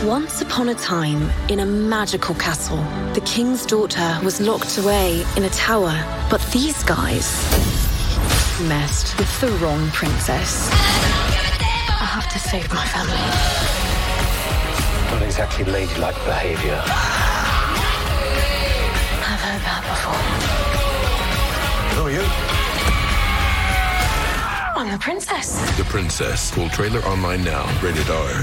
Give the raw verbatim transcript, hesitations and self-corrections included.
Once upon a time, in a magical castle, the king's daughter was locked away in a tower. But these guys messed with the wrong princess. I have to save my family. Not exactly ladylike behaviour. I've heard that before. Who are you? I'm the princess. The Princess. Full trailer online now. Rated R.